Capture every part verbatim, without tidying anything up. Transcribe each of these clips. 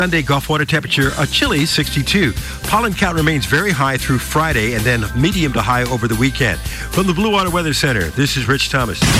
Sunday, Gulf water temperature a chilly sixty-two. Pollen count remains very high through Friday and then medium to high over the weekend. From the Blue Water Weather Center, this is Rich Thomas. From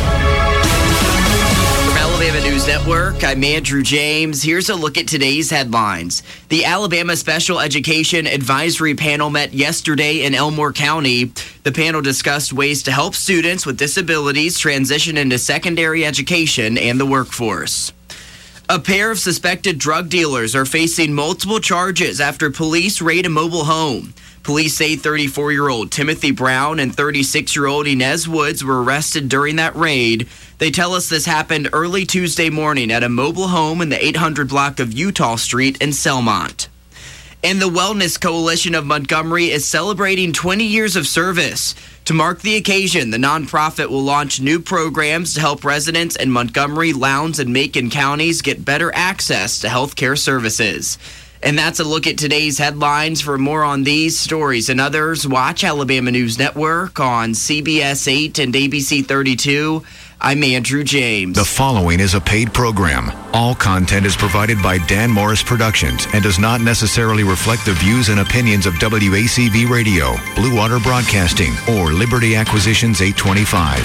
Alabama News Network, I'm Andrew James. Here's a look at today's headlines. The Alabama Special Education Advisory Panel met yesterday in Elmore County. The panel discussed ways to help students with disabilities transition into secondary education and the workforce. A pair of suspected drug dealers are facing multiple charges after police raid a mobile home. Police say thirty-four-year-old Timothy Brown and thirty-six-year-old Inez Woods were arrested during that raid. They tell us this happened early Tuesday morning at a mobile home in the eight hundred block of Utah Street in Selmont. And the Wellness Coalition of Montgomery is celebrating twenty years of service. To mark the occasion, the nonprofit will launch new programs to help residents in Montgomery, Lowndes, and Macon counties get better access to health care services. And that's a look at today's headlines. For more on these stories and others, watch Alabama News Network on C B S eight and A B C thirty-two. I'm Andrew James. The following is a paid program. All content is provided by Dan Morris Productions and does not necessarily reflect the views and opinions of W A C V Radio, Blue Water Broadcasting, or Liberty Acquisitions eight twenty-five.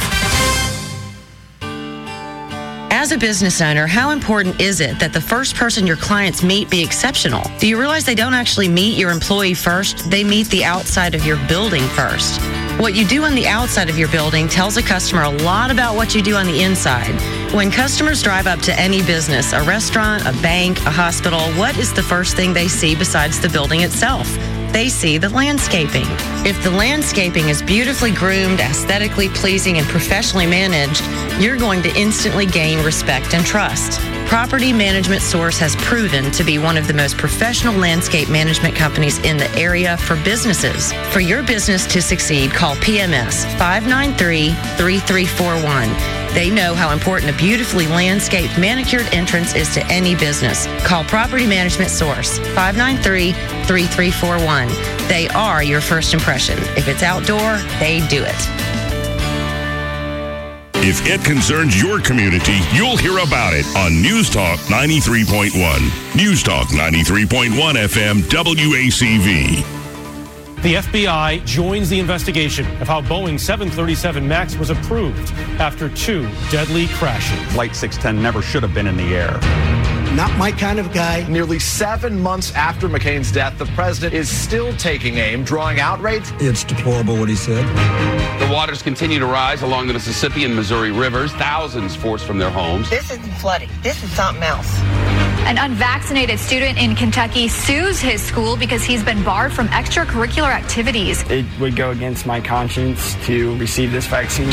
As a business owner, how important is it that the first person your clients meet be exceptional? Do you realize they don't actually meet your employee first? They meet the outside of your building first. What you do on the outside of your building tells a customer a lot about what you do on the inside. When customers drive up to any business, a restaurant, a bank, a hospital, what is the first thing they see besides the building itself? They see the landscaping. If the landscaping is beautifully groomed, aesthetically pleasing, and professionally managed, you're going to instantly gain respect and trust. Property Management Source has proven to be one of the most professional landscape management companies in the area for businesses. For your business to succeed, call P M S five nine three, three three four one. They know how important a beautifully landscaped, manicured entrance is to any business. Call Property Management Source, five nine three, three three four one. They are your first impression. If it's outdoor, they do it. If it concerns your community, you'll hear about it on News Talk ninety-three point one. News Talk ninety-three point one F M W A C V. The F B I joins the investigation of how Boeing seven thirty-seven MAX was approved after two deadly crashes. Flight six ten never should have been in the air. Not my kind of guy. Nearly seven months after McCain's death, the president is still taking aim, drawing outrage. It's deplorable what he said. The waters continue to rise along the Mississippi and Missouri rivers. Thousands forced from their homes. This isn't flooding. This is something else. An unvaccinated student in Kentucky sues his school because he's been barred from extracurricular activities. It would go against my conscience to receive this vaccine.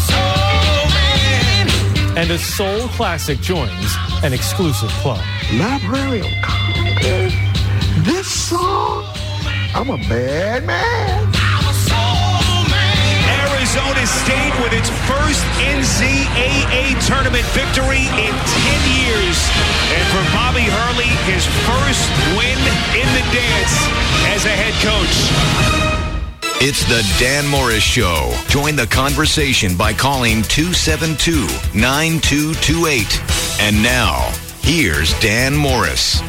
And a soul classic joins an exclusive club. Library of Congress. This song, I'm a bad man. I'm a soul man. Arizona State with its first N C A A tournament victory in ten years. And for Bobby Hurley, his first win in the dance as a head coach. It's the Dan Morris Show. Join the conversation by calling two seven two, nine two two eight. And now, here's Dan Morris.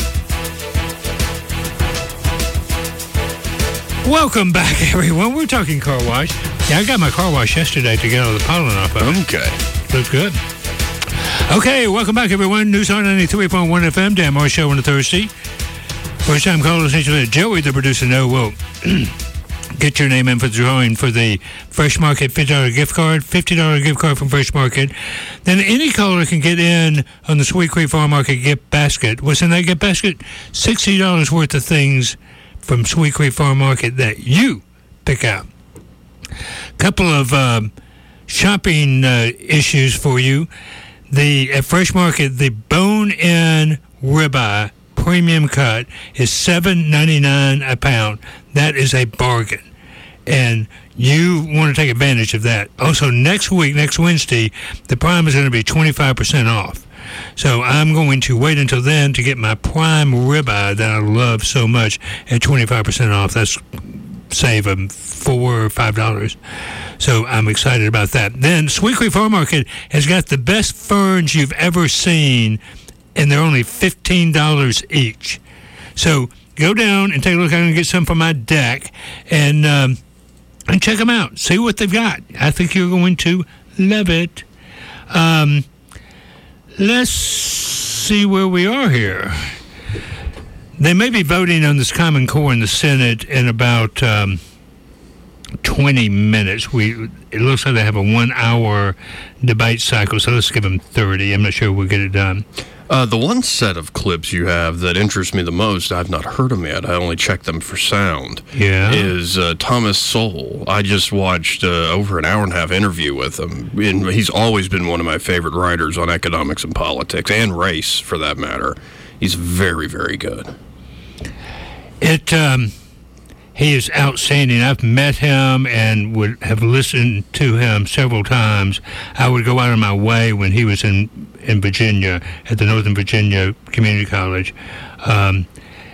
Welcome back, everyone. We're talking car wash. Yeah, I got my car wash yesterday to get all the pollen off of it. Okay. Looks good. Okay, welcome back, everyone. News on ninety-three point one F M, Dan Morris Show on a Thursday. First time callers, Joey, the producer, know will get your name in for the drawing for the Fresh Market fifty dollars gift card, fifty dollars gift card from Fresh Market. Then any caller can get in on the Sweet Creek Farm Market gift basket. What's in that gift basket? sixty dollars worth of things from Sweet Creek Farm Market that you pick out. Couple of um, shopping uh, issues for you. The at Fresh Market, the bone-in ribeye premium cut is seven ninety-nine a pound. That is a bargain, and you want to take advantage of that. Also, next week, next Wednesday, the prime is going to be twenty-five percent off. So I'm going to wait until then to get my prime ribeye that I love so much at twenty-five percent off. That's save them four or five dollars. So I'm excited about that. Then Sweet Creek Farm Market has got the best ferns you've ever seen and they're only fifteen dollars each. So go down and take a look. I'm going to get some for my deck, and um, and check them out. See what they've got. I think you're going to love it. Um, let's see where we are here. They may be voting on this Common Core in the Senate in about um, twenty minutes. We it looks like they have a one-hour debate cycle, so let's give them thirty. I'm not sure we'll get it done. Uh, the one set of clips you have that interests me the most, I've not heard them yet, I only checked them for sound, yeah. is uh, Thomas Sowell. I just watched uh, over an hour and a half interview with him, and he's always been one of my favorite writers on economics and politics, and race, for that matter. He's very, very good. It, um, he is outstanding. I've met him and would have listened to him several times. I would go out of my way when he was in in Virginia, at the Northern Virginia Community College. Um,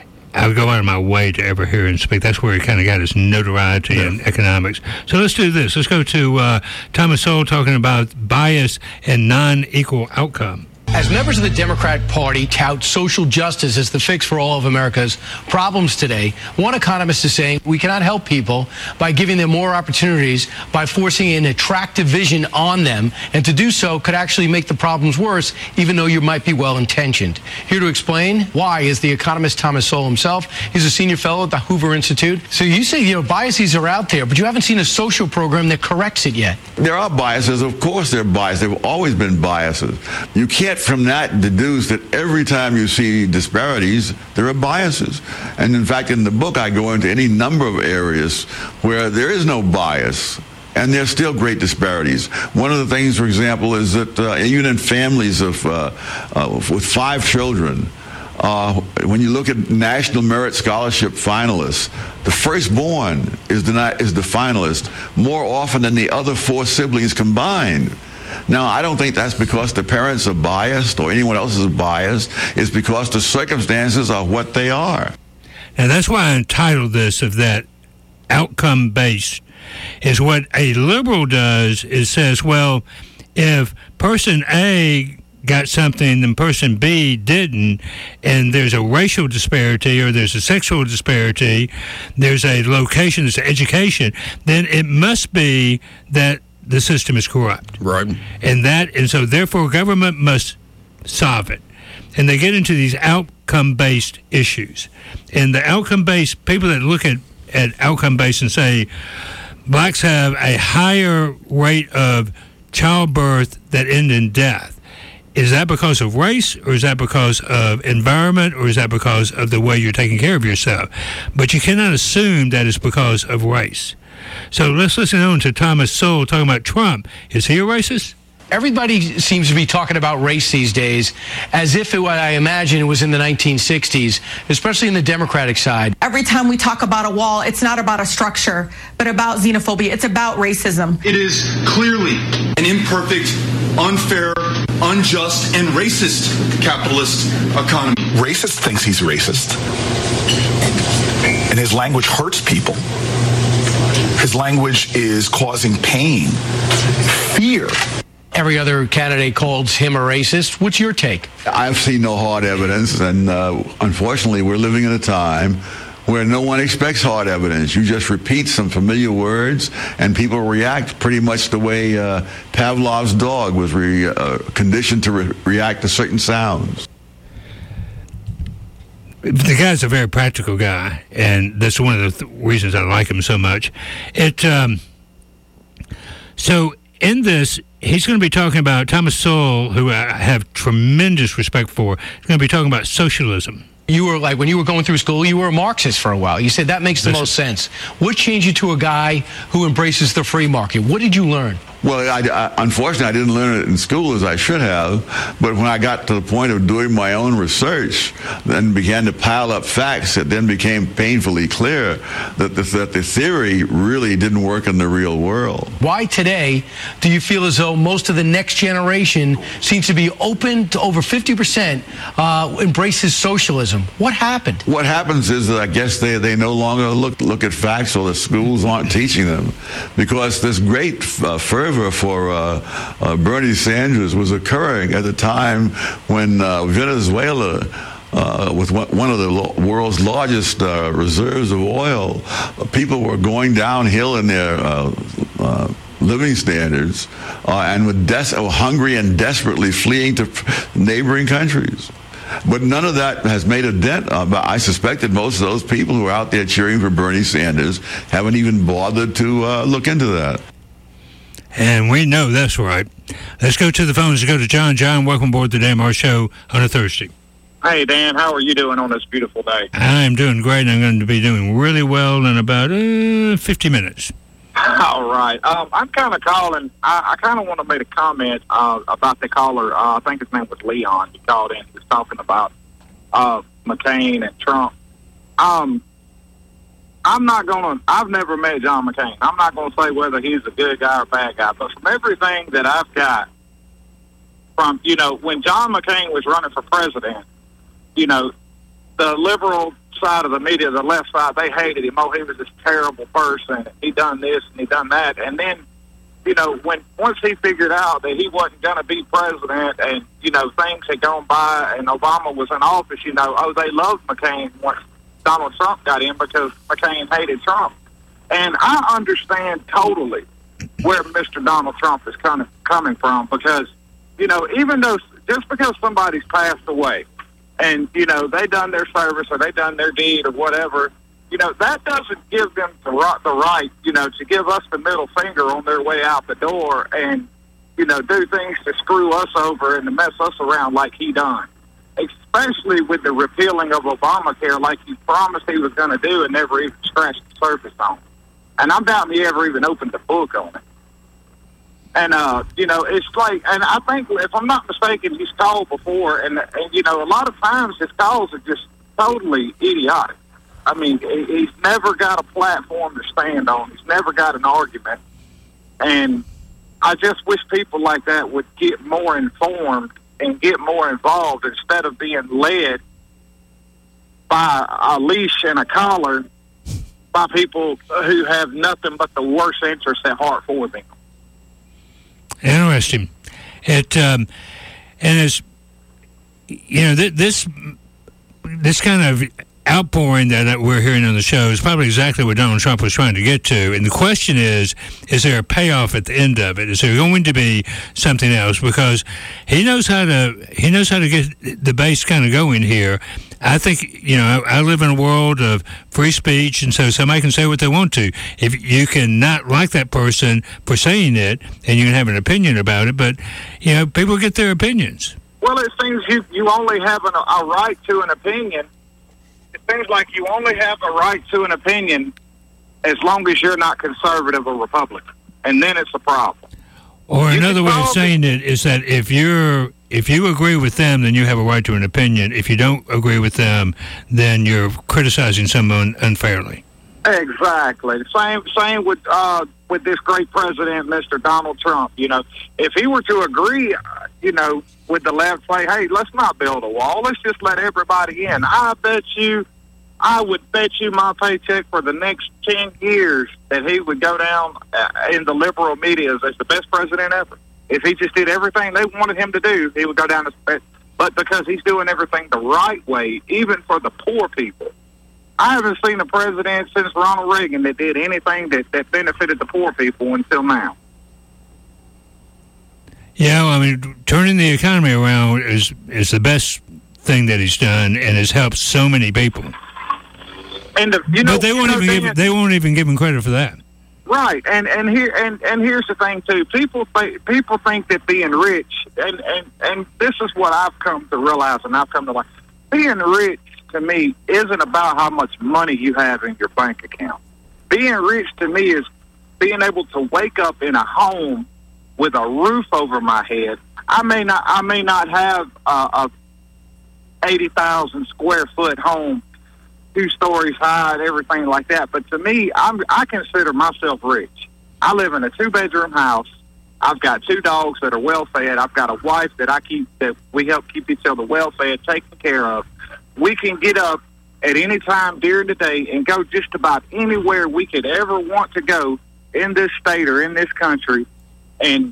I would go out of my way to ever hear him speak. That's where he kind of got his notoriety yeah. in economics. So let's do this. Let's go to uh, Thomas Sowell talking about bias and non-equal outcome. As members of the Democratic Party tout social justice as the fix for all of America's problems today, one economist is saying we cannot help people by giving them more opportunities by forcing an attractive vision on them, and to do so could actually make the problems worse, even though you might be well-intentioned. Here to explain why is the economist Thomas Sowell himself. He's a senior fellow at the Hoover Institute. So you say, you know, biases are out there, but you haven't seen a social program that corrects it yet. There are biases. Of course there are biases. There have always been biases. You can't from that deduce that every time you see disparities, there are biases. And in fact, in the book, I go into any number of areas where there is no bias, and there's still great disparities. One of the things, for example, is that uh, even in families of uh, uh, with five children, Uh, when you look at National Merit Scholarship finalists, the firstborn is the, is the finalist more often than the other four siblings combined. Now, I don't think that's because the parents are biased or anyone else is biased. It's because the circumstances are what they are. And that's why I entitled this of that outcome-based, is what a liberal does is says, well, if person A got something and person B didn't, and there's a racial disparity or there's a sexual disparity, there's a location, there's an education, then it must be that the system is corrupt. Right. And that, and so therefore government must solve it. And they get into these outcome-based issues. And the outcome-based, people that look at, at outcome-based and say, blacks have a higher rate of childbirth that end in death. Is that because of race, or is that because of environment, or is that because of the way you're taking care of yourself? But you cannot assume that it's because of race. So let's listen on to Thomas Sowell talking about Trump. Is he a racist? Everybody seems to be talking about race these days as if it, what I imagine it was in the nineteen sixties, especially in the Democratic side. Every time we talk about a wall, it's not about a structure, but about xenophobia. It's about racism. It is clearly an imperfect, unfair, unjust, and racist capitalist economy. Racist thinks he's racist, and his language hurts people. His language is causing pain, fear. Every other candidate calls him a racist. What's your take? I've seen no hard evidence, and uh, unfortunately, we're living in a time where no one expects hard evidence. You just repeat some familiar words, and people react pretty much the way uh, Pavlov's dog was re- uh, conditioned to re- react to certain sounds. The guy's a very practical guy, and that's one of the th- reasons I like him so much. It um, so in this, he's going to be talking about Thomas Sowell, who I have tremendous respect for. He's going to be talking about socialism. You were like, when you were going through school, you were a Marxist for a while. You said that makes the most sense. What changed you to a guy who embraces the free market? What did you learn? Well, I, I, unfortunately, I didn't learn it in school as I should have. But when I got to the point of doing my own research, then began to pile up facts, it then became painfully clear that the, that the theory really didn't work in the real world. Why today do you feel as though most of the next generation seems to be open to over fifty percent uh, embraces socialism? What happened? What happens is that I guess they, they no longer look look at facts, or the schools aren't teaching them, because this great uh, first fervor for uh, uh, Bernie Sanders was occurring at the time when uh, Venezuela, uh, with one of the lo- world's largest uh, reserves of oil, uh, people were going downhill in their uh, uh, living standards uh, and were des- hungry and desperately fleeing to neighboring countries. But none of that has made a dent. Uh, I suspect that most of those people who are out there cheering for Bernie Sanders haven't even bothered to uh, look into that. And we know that's right. Let's go to the phones. Let's go to John. John, welcome aboard the Dan Morris Show on a Thursday. Hey, Dan, how are you doing on this beautiful day? I'm doing great, and I'm going to be doing really well in about uh, fifty minutes. All right. Um, I'm kind of calling. I, I kind of want to make a comment uh, about the caller. Uh, I think his name was Leon. He called in. He was talking about uh, McCain and Trump. Um, I'm not going to, I've never met John McCain. I'm not going to say whether he's a good guy or a bad guy, but from everything that I've got from, you know, when John McCain was running for president, you know, the liberal side of the media, the left side, they hated him. Oh, he was this terrible person. He done this and he done that. And then, you know, when once he figured out that he wasn't going to be president and, you know, things had gone by and Obama was in office, you know, oh, they loved McCain once Donald Trump got in because McCain hated Trump. And I understand totally where Mister Donald Trump is kind of coming from because, you know, even though just because somebody's passed away, and, you know, they done their service or they done their deed or whatever, you know, that doesn't give them the right, the right, you know, to give us the middle finger on their way out the door and, you know, do things to screw us over and to mess us around like he done. Especially with the repealing of Obamacare like he promised he was going to do and never even scratched the surface on. And I'm doubting he ever even opened the book on it. And, uh, you know, it's like, and I think, if I'm not mistaken, he's called before, and, and, you know, a lot of times his calls are just totally idiotic. I mean, he's never got a platform to stand on. He's never got an argument. And I just wish people like that would get more informed and get more involved instead of being led by a leash and a collar by people who have nothing but the worst interests at heart for them. Interesting. It um, and it's you know th- this this kind of outpouring that we're hearing on the show is probably exactly what Donald Trump was trying to get to. And the question is, is there a payoff at the end of it? Is there going to be something else? Because he knows how to he knows how to get the base kind of going here. I think, you know, I, I live in a world of free speech, and so somebody can say what they want to. If you can not like that person for saying it, and you can have an opinion about it, but, you know, people get their opinions. Well, it seems you, you only have an, a right to an opinion. It seems like you only have a right to an opinion as long as you're not conservative or Republican, and then it's a problem. Or you another way of saying it is that if you're if you agree with them, then you have a right to an opinion. If you don't agree with them, then you're criticizing someone unfairly. Exactly. Same same with uh, with this great president, Mister Donald Trump. You know, if he were to agree, you know, with the left, say, hey, let's not build a wall. Let's just let everybody in. I bet you, I would bet you my paycheck for the next ten years that he would go down uh, in the liberal media as the best president ever. If he just did everything they wanted him to do, he would go down as, but because he's doing everything the right way, even for the poor people. I haven't seen a president since Ronald Reagan that did anything that, that benefited the poor people until now. Yeah, well, I mean, turning the economy around is is the best thing that he's done, and has helped so many people. And the, you know, but they won't you know, even give they won't even give him credit for that. Right, and and here and, and here's the thing too. People think people think that being rich, and, and and this is what I've come to realize, and I've come to like, being rich to me isn't about how much money you have in your bank account. Being rich to me is being able to wake up in a home with a roof over my head. I may not I may not have a, a eighty thousand square foot home, two stories high and everything like that. But to me, I'm, I consider myself rich. I live in a two-bedroom house. I've got two dogs that are well-fed. I've got a wife that I keep, that we help keep each other well-fed, taken care of. We can get up at any time during the day and go just about anywhere we could ever want to go in this state or in this country And,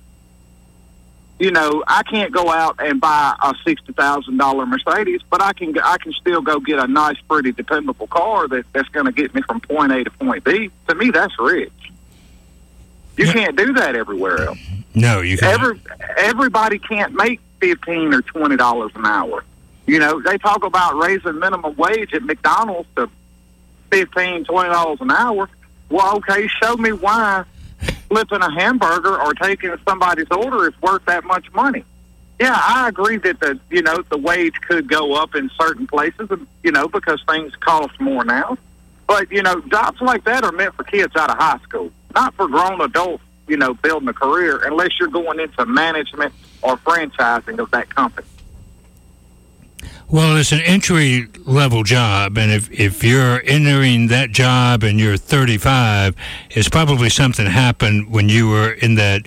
you know, I can't go out and buy a sixty thousand dollars Mercedes, but I can I can still go get a nice, pretty, dependable car that, that's going to get me from point A to point B. To me, that's rich. You yeah. can't do that everywhere else. No, you can't. Every, everybody can't make fifteen or twenty dollars an hour. You know, they talk about raising minimum wage at McDonald's to fifteen, twenty dollars an hour. Well, okay, show me why flipping a hamburger or taking somebody's order is worth that much money. Yeah, I agree that the you know the wage could go up in certain places, you know, because things cost more now. But you know, jobs like that are meant for kids out of high school, not for grown adults. You know, building a career, unless you're going into management or franchising of that company. Well, it's an entry-level job, and if, if you're entering that job and you're thirty-five, it's probably something happened when you were in that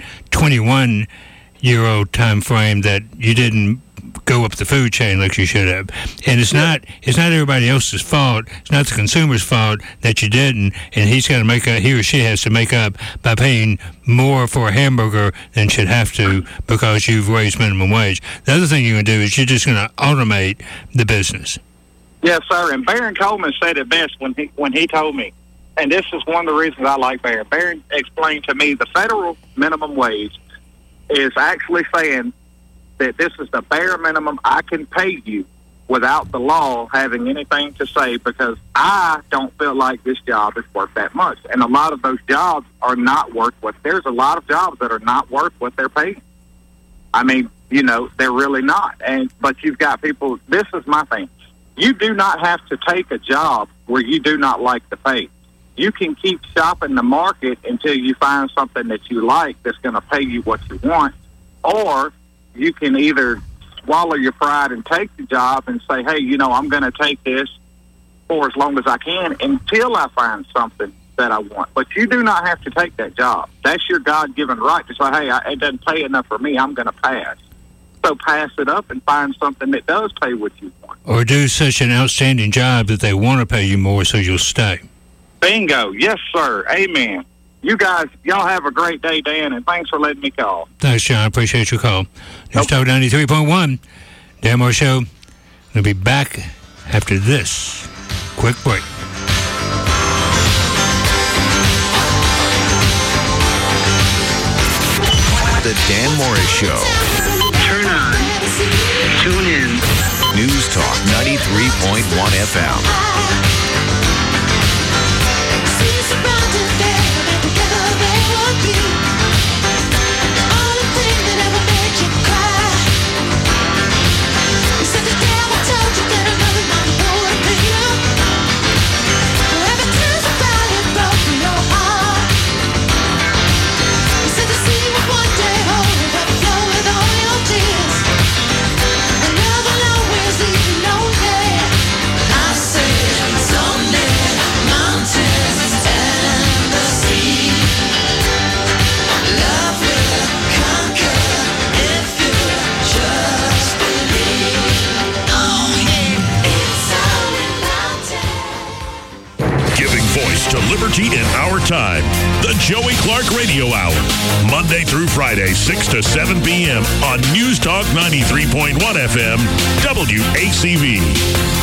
twenty-one-year-old time frame that you didn't go up the food chain like you should have. And it's not it's not everybody else's fault. It's not the consumer's fault that you didn't, and he's got to make up, he or she has to make up by paying more for a hamburger than should have to because you've raised minimum wage. The other thing you're going to do is you're just going to automate the business. Yes, sir. And Baron Coleman said it best when he when he told me, and this is one of the reasons I like Baron. Baron explained to me the federal minimum wage is actually saying that this is the bare minimum I can pay you without the law having anything to say, because I don't feel like this job is worth that much. And a lot of those jobs are not worth what, there's a lot of jobs that are not worth what they're paying. I mean, you know, they're really not. And but you've got people, this is my thing. You do not have to take a job where you do not like the pay. You can keep shopping the market until you find something that you like that's going to pay you what you want, or you can either swallow your pride and take the job and say, hey, you know, I'm going to take this for as long as I can until I find something that I want. But you do not have to take that job. That's your God-given right to say, hey, I, it doesn't pay enough for me. I'm going to pass. So pass it up and find something that does pay what you want. Or do such an outstanding job that they want to pay you more so you'll stay. Bingo. Yes, sir. Amen. You guys, y'all have a great day, Dan, and thanks for letting me call. Thanks, John. I appreciate your call. News Talk ninety-three point one, Dan Moore Show. We'll be back after this quick break. The Dan Morris Show. Turn on. Tune in. News Talk ninety-three point one F M. To liberty in our time. The Joey Clark Radio Hour. Monday through Friday, six to seven p.m. on News Talk ninety-three point one F M, W A C V.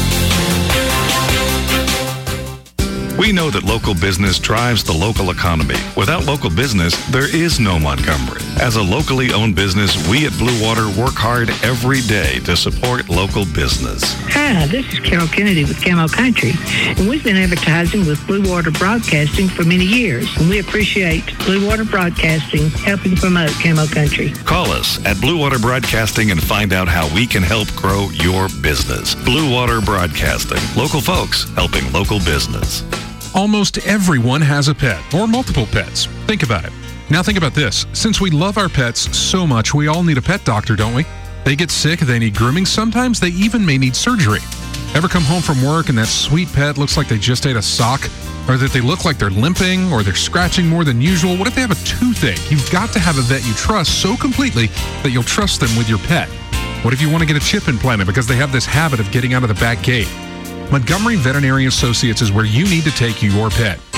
We know that local business drives the local economy. Without local business, there is no Montgomery. As a locally owned business, we at Blue Water work hard every day to support local business. Hi, this is Carol Kennedy with Camo Country, and we've been advertising with Blue Water Broadcasting for many years, and we appreciate Blue Water Broadcasting helping promote Camo Country. Call us at Blue Water Broadcasting and find out how we can help grow your business. Blue Water Broadcasting. Local folks helping local business. Almost everyone has a pet or multiple pets. Think about it. Now think about this. Since we love our pets so much, we all need a pet doctor, don't we? They get sick, they need grooming, sometimes they even may need surgery. Ever come home from work and that sweet pet looks like they just ate a sock? Or that they look like they're limping or they're scratching more than usual? What if they have a toothache? You've got to have a vet you trust so completely that you'll trust them with your pet. What if you want to get a chip implanted because they have this habit of getting out of the back gate? Montgomery Veterinary Associates is where you need to take your pet.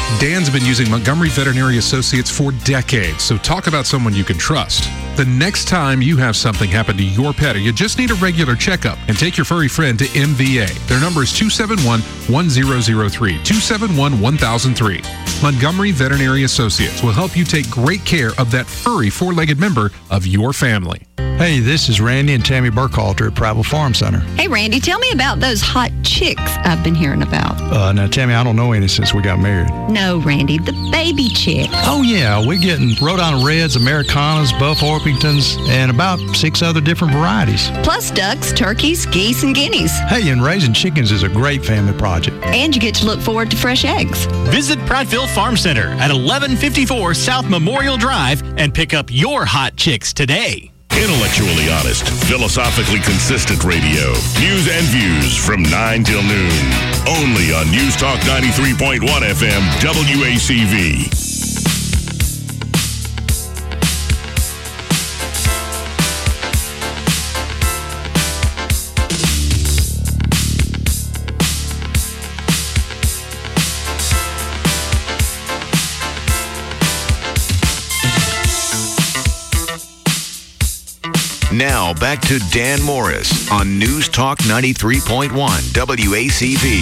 Dan's been using Montgomery Veterinary Associates for decades, so talk about someone you can trust. The next time you have something happen to your pet or you just need a regular checkup, and take your furry friend to M V A. Their number is two seven one, one zero zero three, two seven one, one thousand three. Montgomery Veterinary Associates will help you take great care of that furry four-legged member of your family. Hey, this is Randy and Tammy Burkhalter at Prattville Farm Center. Hey, Randy, tell me about those hot chicks I've been hearing about. Uh, now, Tammy, I don't know any since we got married. No, Randy, the baby chick. Oh, yeah, we're getting Rhode Island Reds, Americanas, Buff Orpingtons, and about six other different varieties. Plus ducks, turkeys, geese, and guineas. Hey, and raising chickens is a great family project. And you get to look forward to fresh eggs. Visit Prattville Farm Center at eleven fifty-four South Memorial Drive and pick up your hot chicks today. Intellectually honest, philosophically consistent radio. News and views from nine till noon. Only on News Talk ninety-three point one F M W A C V. Now, back to Dan Morris on News Talk ninety-three point one W A C V.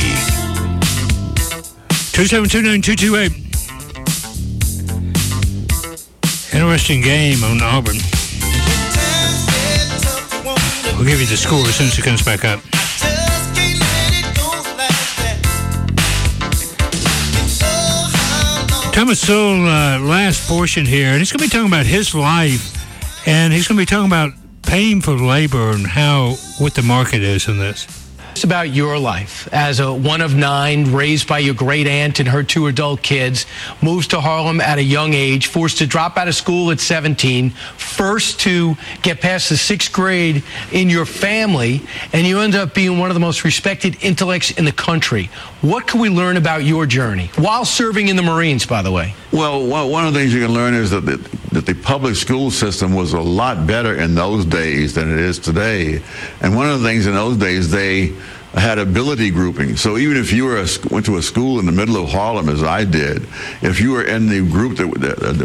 two seven two nine two two eight. Interesting game on Auburn. We'll give you the score as soon as it comes back up. Thomas Sowell, uh, last portion here, and he's going to be talking about his life, and he's going to be talking about paying for labor and how what the market is in this. It's about your life as a one of nine, raised by your great aunt and her two adult kids, moves to Harlem at a young age, forced to drop out of school at seventeen, first to get past the sixth grade in your family, and you end up being one of the most respected intellects in the country. What can we learn about your journey while serving in the Marines, by the way? Well, one of the things you can learn is that the, that the public school system was a lot better in those days than it is today. And one of the things in those days, they had ability grouping. So even if you were a, went to a school in the middle of Harlem, as I did, if you were in the group, that,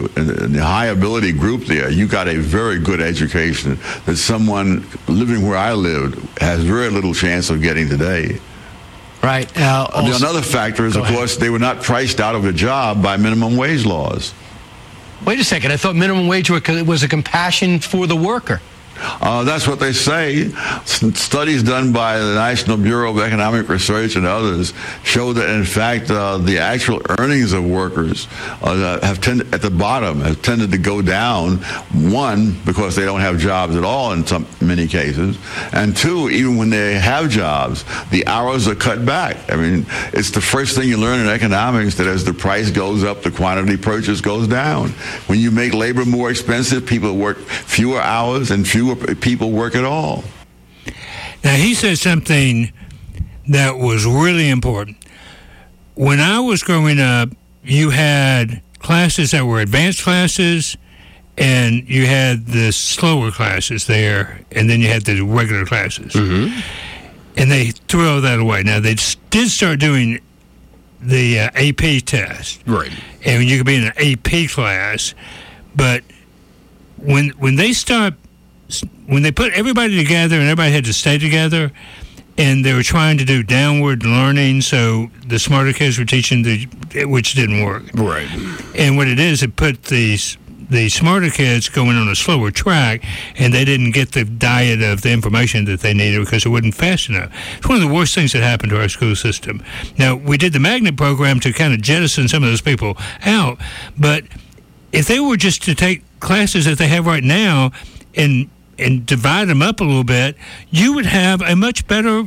in the high ability group there, you got a very good education that someone living where I lived has very little chance of getting today. Right. Uh, also, another factor is, of ahead. course, they were not priced out of a job by minimum wage laws. Wait a second. I thought minimum wage was a compassion for the worker. Uh, that's what they say. Studies done by the National Bureau of Economic Research and others show that, in fact, uh, the actual earnings of workers uh, have tended, at the bottom, have tended to go down. One, because they don't have jobs at all in some many cases, and two, even when they have jobs, the hours are cut back. I mean, it's the first thing you learn in economics, that as the price goes up, the quantity purchased goes down. When you make labor more expensive, people work fewer hours and fewer people work at all. Now, he said something that was really important. When I was growing up, you had classes that were advanced classes, and you had the slower classes there, and then you had the regular classes. Mm-hmm. And they threw all that away. Now, they did start doing the uh, A P test. Right. And you could be in an A P class, but when when they stopped when they put everybody together and everybody had to stay together, and they were trying to do downward learning, so the smarter kids were teaching the, which didn't work. Right. And what it is, it put these the smarter kids going on a slower track, and they didn't get the diet of the information that they needed because it wasn't fast enough. It's one of the worst things that happened to our school system. Now, we did the magnet program to kind of jettison some of those people out, but if they were just to take classes that they have right now and and divide them up a little bit, you would have a much better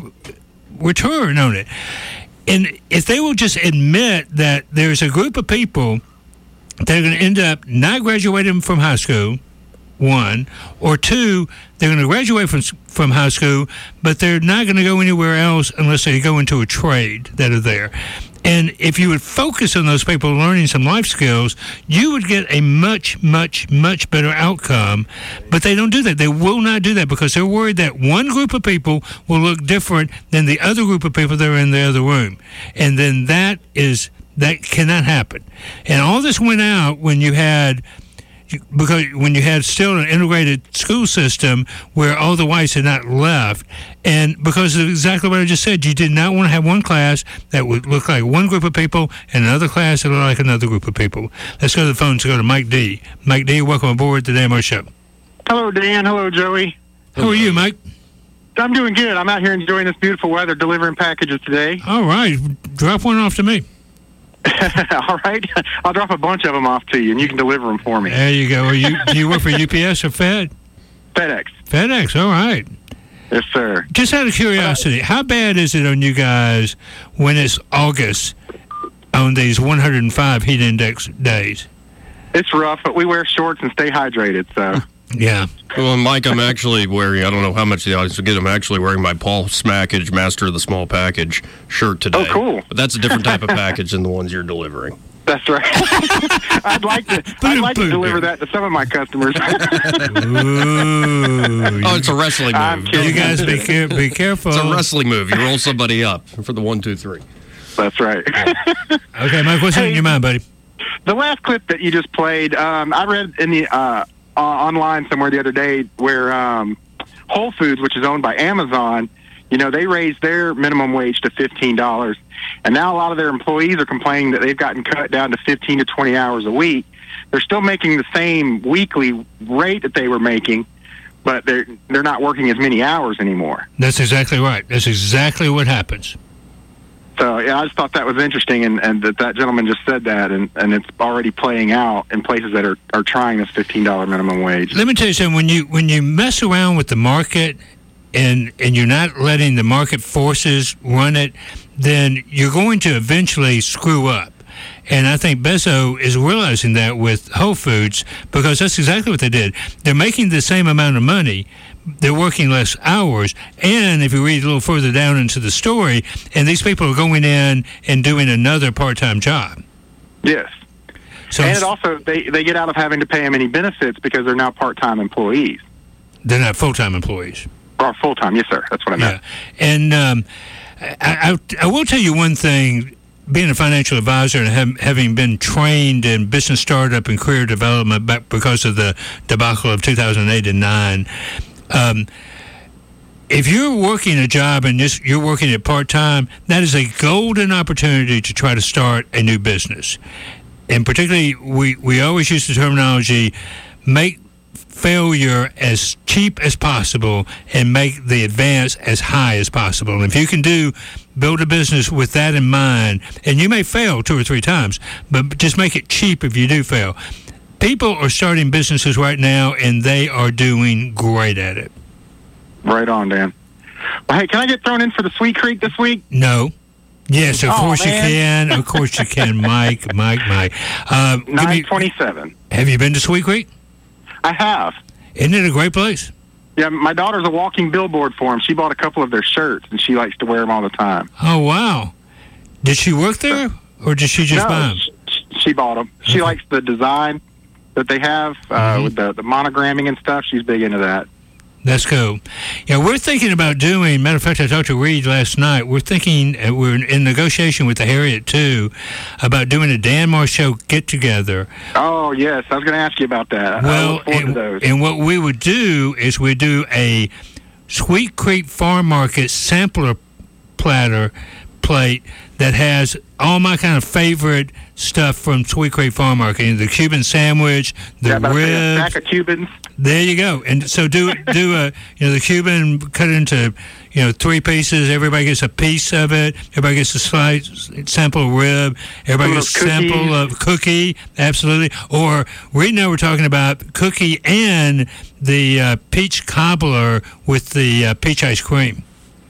return on it. And if they will just admit that there's a group of people that are going to end up not graduating from high school, one, or two, they're going to graduate from from high school, but they're not going to go anywhere else unless they go into a trade that are there. And if you would focus on those people learning some life skills, you would get a much, much, much better outcome. But they don't do that. They will not do that because they're worried that one group of people will look different than the other group of people that are in the other room. And then that is That cannot happen. And all this went out when you had, because when you had still an integrated school system where all the whites had not left, and because of exactly what I just said, you did not want to have one class that would look like one group of people and another class that looked like another group of people. Let's go to the phone to go to Mike D. Mike D, welcome aboard the Dan Moore Show. Hello, Dan. Hello, Joey. How are you, Mike? I'm doing good. I'm out here enjoying this beautiful weather, delivering packages today. All right. Drop one off to me. All right. I'll drop a bunch of them off to you, and you can deliver them for me. There you go. Are you, do you work for U P S or Fed? FedEx. FedEx. All right. Yes, sir. Just out of curiosity, how bad is it on you guys when it's August on these one hundred five heat index days? It's rough, but we wear shorts and stay hydrated, so. Yeah. Well, Mike, I'm actually wearing, I don't know how much the audience will get, I'm actually wearing my Paul Smackage, Master of the Small Package shirt today. Oh, cool. But that's a different type of package than the ones you're delivering. That's right. I'd like to I'd like to deliver that to some of my customers. Ooh, oh, it's a wrestling move. You guys be, care- be careful. It's a wrestling move. You roll somebody up for the one, two, three. That's right. Okay, Mike, what's hey, in your mind, buddy? The last clip that you just played, um, I read in the uh, uh, online somewhere the other day where um, Whole Foods, which is owned by Amazon, you know, they raised their minimum wage to fifteen dollars. And now a lot of their employees are complaining that they've gotten cut down to fifteen to twenty hours a week. They're still making the same weekly rate that they were making, but they're they're not working as many hours anymore. That's exactly right. That's exactly what happens. So, yeah, I just thought that was interesting, and, and that that gentleman just said that, and, and it's already playing out in places that are, are trying this fifteen dollars minimum wage. Let me tell you something. When you, when you mess around with the market and and you're not letting the market forces run it, then you're going to eventually screw up. And I think Bezos is realizing that with Whole Foods, because that's exactly what they did. They're making the same amount of money. They're working less hours. And if you read a little further down into the story, and these people are going in and doing another part-time job. Yes. So and it also, they, they get out of having to pay them any benefits because they're now part-time employees. They're not full-time employees. Or full-time, yes, sir. That's what I meant. Yeah. And um, I, I, I will tell you one thing. Being a financial advisor and have, having been trained in business startup and career development back because of the debacle of two thousand eight and nine, um, if you're working a job and this, you're working it part-time, that is a golden opportunity to try to start a new business. And particularly, we, we always use the terminology, make failure as cheap as possible and make the advance as high as possible. And if you can do, build a business with that in mind, and you may fail two or three times, but just make it cheap if you do fail. People are starting businesses right now, and they are doing great at it. Right on, Dan. Well, hey, can I get thrown in for the Sweet Creek this week? No. Yes, of oh, course man. you can. Of course you can, Mike, Mike, Mike. Uh, nine twenty-seven. Have you been to Sweet Creek? I have. Isn't it a great place? Yeah, my daughter's a walking billboard for them. She bought a couple of their shirts, and she likes to wear them all the time. Oh, wow. Did she work there, or did she just no, buy them? She, she bought them. She okay. likes the design that they have uh, mm-hmm. with the, the monogramming and stuff. She's big into that. That's cool. Yeah, we're thinking about doing, matter of fact, I talked to Reed last night. We're thinking, uh, we're in negotiation with the Harriet, too, about doing a Dan Moore Show get-together. Oh, yes. I was going to ask you about that. Well, I look forward and, to those. and what we would do is we'd do a Sweet Creek Farm Market sampler platter plate that has all my kind of favorite stuff from Sweet Creek Farm Market. The Cuban sandwich, the yeah, ribs. A stack of Cubans. There you go. And so do do a you know the Cuban, cut it into you know three pieces. Everybody gets a piece of it. Everybody gets a slice sample of rib. Everybody gets a sample of cookie. Absolutely. Or right now we're talking about cookie and the uh, peach cobbler with the uh, peach ice cream.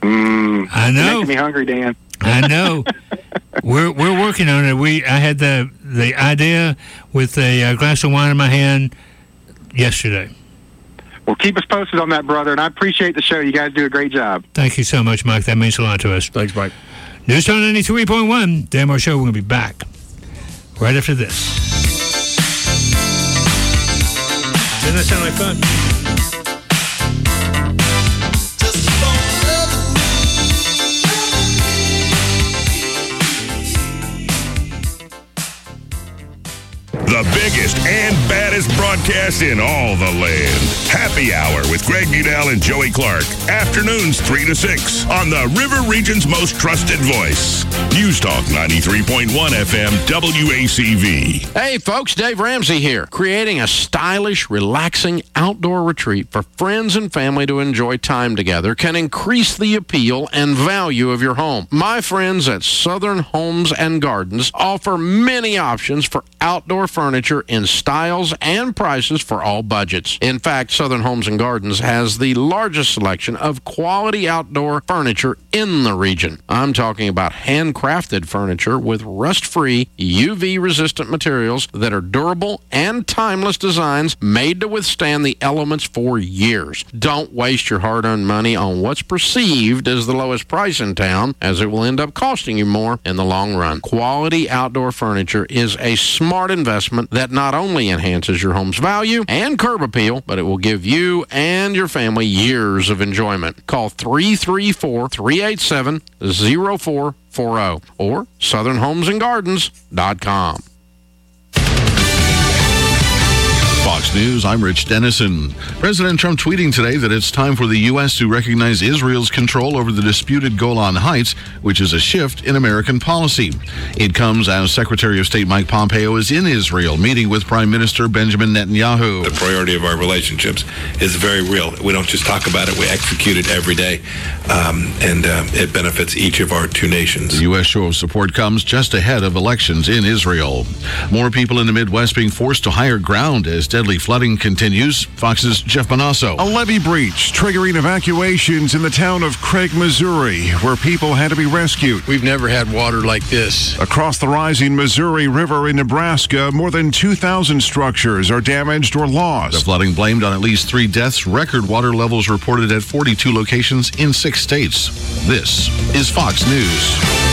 Mm, I know. You're making me hungry, Dan. I know. we're we're working on it. We I had the the idea with a uh, glass of wine in my hand yesterday. Well, keep us posted on that, brother, and I appreciate the show. You guys do a great job. Thank you so much, Mike. That means a lot to us. Thanks, Mike. News Talk ninety-three point one, Dan Moore Show. We're going to be back right after this. Doesn't that sound like fun? The biggest and baddest broadcast in all the land. Happy Hour with Greg Budell and Joey Clark. Afternoons three to six on the River Region's most trusted voice. News Talk ninety-three point one F M W A C V. Hey folks, Dave Ramsey here. Creating a stylish, relaxing outdoor retreat for friends and family to enjoy time together can increase the appeal and value of your home. My friends at Southern Homes and Gardens offer many options for outdoor furniture in styles and prices for all budgets. In fact, Southern Homes and Gardens has the largest selection of quality outdoor furniture in the region. I'm talking about handcrafted furniture with rust-free, U V-resistant materials that are durable and timeless designs made to withstand the elements for years. Don't waste your hard-earned money on what's perceived as the lowest price in town, as it will end up costing you more in the long run. Quality outdoor furniture is a smart investment that not only enhances your home's value and curb appeal, but it will give you and your family years of enjoyment. Call three three four, three eight seven, zero four four zero or southern homes and gardens dot com. Fox News, I'm Rich Dennison. President Trump tweeting today that it's time for the U S to recognize Israel's control over the disputed Golan Heights, which is a shift in American policy. It comes as Secretary of State Mike Pompeo is in Israel, meeting with Prime Minister Benjamin Netanyahu. The priority of our relationships is very real. We don't just talk about it, we execute it every day, um, and uh, it benefits each of our two nations. The U S show of support comes just ahead of elections in Israel. More people in the Midwest being forced to higher ground as deadly flooding continues. Fox's Jeff Bonasso. A levee breach triggering evacuations in the town of Craig, Missouri, where people had to be rescued. We've never had water like this. Across the rising Missouri River in Nebraska, more than two thousand structures are damaged or lost. The flooding blamed on at least three deaths. Record water levels reported at forty-two locations in six states. This is Fox News.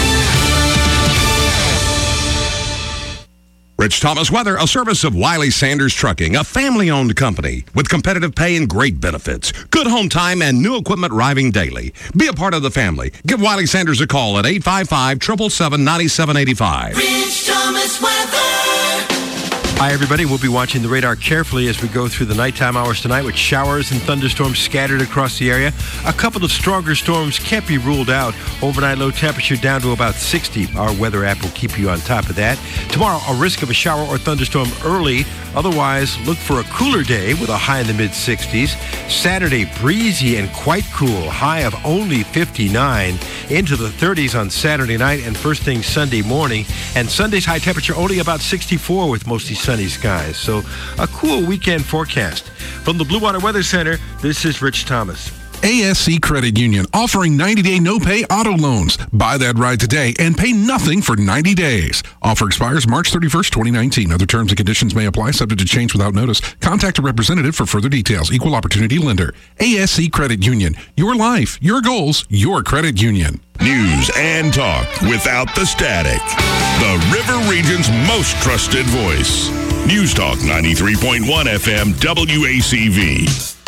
Rich Thomas Weather, a service of Wiley Sanders Trucking, a family-owned company with competitive pay and great benefits. Good home time and new equipment arriving daily. Be a part of the family. Give Wiley Sanders a call at eight five five, seven seven seven, nine seven eight five. Rich Thomas Weather. Hi, everybody. We'll be watching the radar carefully as we go through the nighttime hours tonight with showers and thunderstorms scattered across the area. A couple of stronger storms can't be ruled out. Overnight low temperature down to about sixty. Our weather app will keep you on top of that. Tomorrow, a risk of a shower or thunderstorm early. Otherwise, look for a cooler day with a high in the mid-sixties. Saturday, breezy and quite cool. High of only fifty-nine. Into the thirties on Saturday night and first thing Sunday morning. And Sunday's high temperature only about sixty-four with mostly sunny skies. So a cool weekend forecast. From the Blue Water Weather Center, this is Rich Thomas. A S C Credit Union offering ninety-day no-pay auto loans. Buy that ride today and pay nothing for ninety days. Offer expires March thirty-first, twenty nineteen. Other terms and conditions may apply, subject to change without notice. Contact a representative for further details. Equal opportunity lender. A S C Credit Union. Your life, your goals, your credit union. News and talk without the static. The River Region's most trusted voice. News Talk ninety-three point one F M W A C V.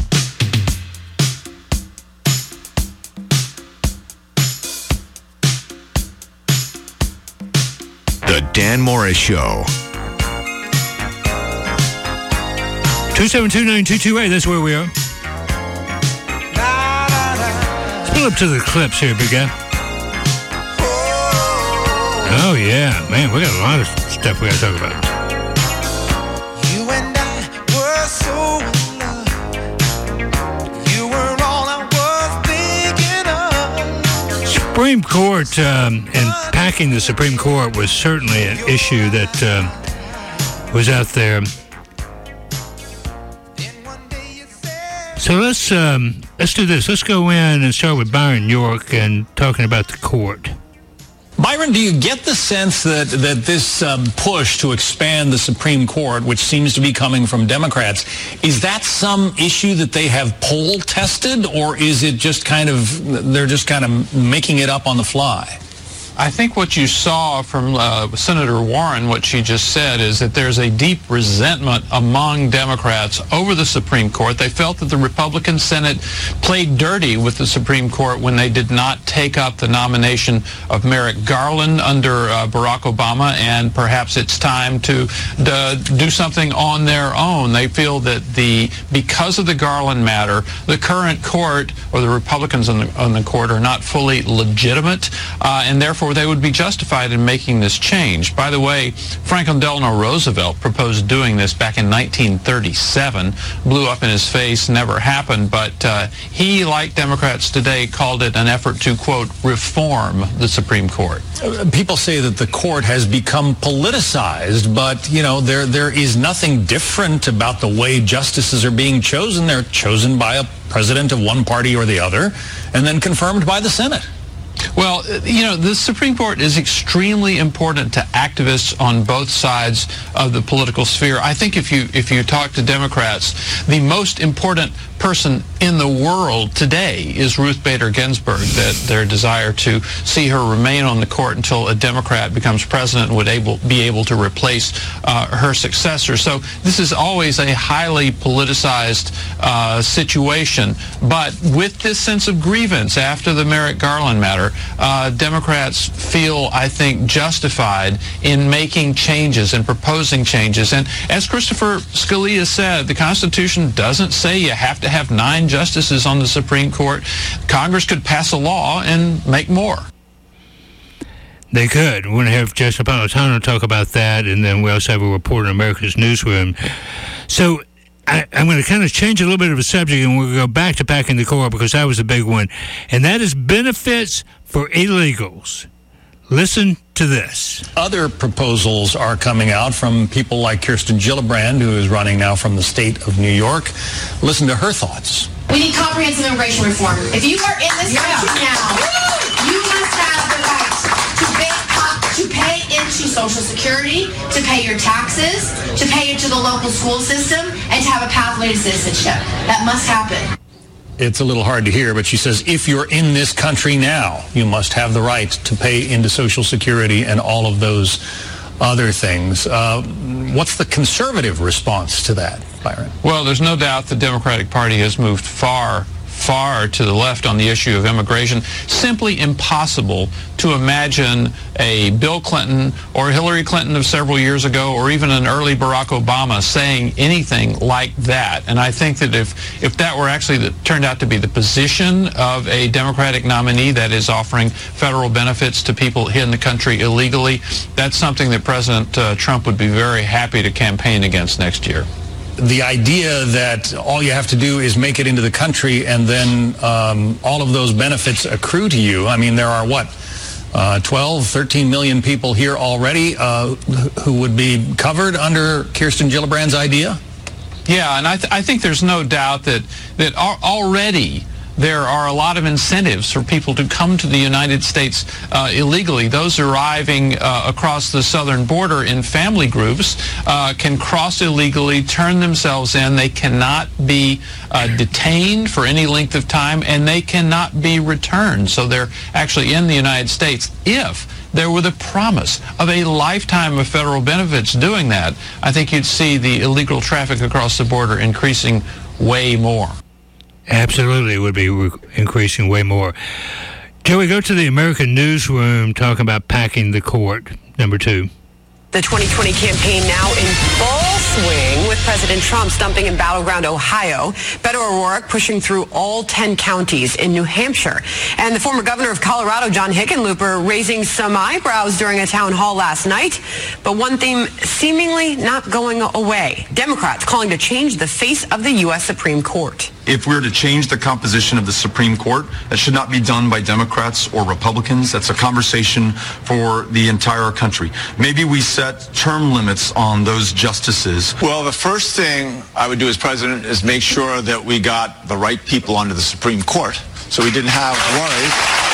The Dan Morris Show. two seven two, nine two two eight, that's where we are. Let's pull up to the clips here, big guy. Oh, yeah. Man, we got a lot of stuff we got to talk about. You and I were so in love. You were all I was thinking of. Supreme Court um, and packing the Supreme Court was certainly an issue that um, was out there. So let's um, let's do this. Let's go in and start with Byron York and talking about the court. Byron, do you get the sense that, that this um, push to expand the Supreme Court, which seems to be coming from Democrats, is that some issue that they have poll tested, or is it just kind of, they're just kind of making it up on the fly? I think what you saw from uh, Senator Warren, what she just said, is that there's a deep resentment among Democrats over the Supreme Court. They felt that the Republican Senate played dirty with the Supreme Court when they did not take up the nomination of Merrick Garland under uh, Barack Obama, and perhaps it's time to uh, do something on their own. They feel that the because of the Garland matter, the current court, or the Republicans on the, on the court, are not fully legitimate, uh, and therefore they would be justified in making this change. By the way, Franklin Delano Roosevelt proposed doing this back in nineteen thirty-seven. Blew up in his face, never happened, but uh, he, like Democrats today, called it an effort to, quote, reform the Supreme Court. People say that the court has become politicized, but, you know, there there is nothing different about the way justices are being chosen. They're chosen by a president of one party or the other, and then confirmed by the Senate. Well, you know, the Supreme Court is extremely important to activists on both sides of the political sphere. I think if you if you talk to Democrats, the most important person in the world today is Ruth Bader Ginsburg, that their desire to see her remain on the court until a Democrat becomes president and would able, be able to replace uh, her successor. So this is always a highly politicized uh, situation. But with this sense of grievance after the Merrick Garland matter, uh, Democrats feel, I think, justified in making changes and proposing changes. And as Christopher Scalia said, the Constitution doesn't say you have to have nine justices on the Supreme Court. Congress could pass a law and make more. They could. We're going to have Jesse Napolitano talk about that, and then we also have a report in America's Newsroom. So I, I'm going to kind of change a little bit of a subject, and we'll go back to packing the court because that was a big one, and that is benefits for illegals. Listen to this. Other proposals are coming out from people like Kirsten Gillibrand, who is running now from the state of New York. Listen to her thoughts. We need comprehensive immigration reform. If you are in this yeah. country now, you must have the right to pay, to pay into Social Security, to pay your taxes, to pay into the local school system, and to have a pathway to citizenship. That must happen. It's a little hard to hear, but she says, if you're in this country now, you must have the right to pay into Social Security and all of those other things. Uh, what's the conservative response to that, Byron? Well, there's no doubt the Democratic Party has moved far, far to the left on the issue of immigration. Simply impossible to imagine a Bill Clinton or Hillary Clinton of several years ago, or even an early Barack Obama saying anything like that. And I think that if, if that were actually the, turned out to be the position of a Democratic nominee that is offering federal benefits to people here in the country illegally, that's something that President uh, Trump would be very happy to campaign against next year. The idea that all you have to do is make it into the country and then um, all of those benefits accrue to you. I mean, there are, what, uh, twelve, thirteen million people here already uh, who would be covered under Kirsten Gillibrand's idea? Yeah, and I, th- I think there's no doubt that, that already there are a lot of incentives for people to come to the United States uh, illegally. Those arriving uh, across the southern border in family groups uh, can cross illegally, turn themselves in. They cannot be uh, detained for any length of time, and they cannot be returned. So they're actually in the United States. If there were the promise of a lifetime of federal benefits doing that, I think you'd see the illegal traffic across the border increasing way more. Absolutely, it would be re- increasing way more. Joey, go to the American Newsroom talking about packing the court, number two. The twenty twenty campaign now in full swing with President Trump stumping in battleground Ohio. Beto O'Rourke pushing through all ten counties in New Hampshire. And the former governor of Colorado, John Hickenlooper, raising some eyebrows during a town hall last night. But one theme seemingly not going away. Democrats calling to change the face of the U S Supreme Court. If we're to change the composition of the Supreme Court, that should not be done by Democrats or Republicans. That's a conversation for the entire country. Maybe we set term limits on those justices. Well, the first thing I would do as president is make sure that we got the right people onto the Supreme Court, so we didn't have worries,